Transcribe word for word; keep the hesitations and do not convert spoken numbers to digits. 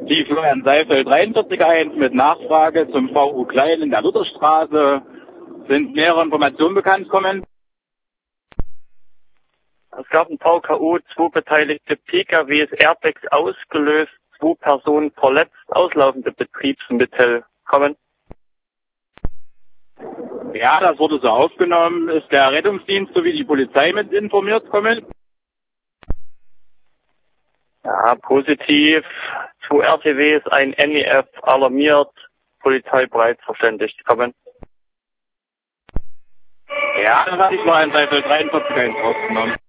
Die Florian Seifel dreiundvierzig eins mit Nachfrage zum V U Klein in der Lutherstraße. Sind mehrere Informationen bekannt? Kommen. Es gab ein V K U, zwei beteiligte P K Ws, Airbags ausgelöst, zwei Personen verletzt, auslaufende Betriebsmittel. Kommen. Ja, das wurde so aufgenommen. Ist der Rettungsdienst sowie die Polizei mit informiert? Kommen. Ja, positiv. Zwei R T Ws, ein N E F alarmiert, Polizei bereits verständigt. Kommen. Ja, das hatte ich mal in Seifel dreiundvierzig eins aufgenommen.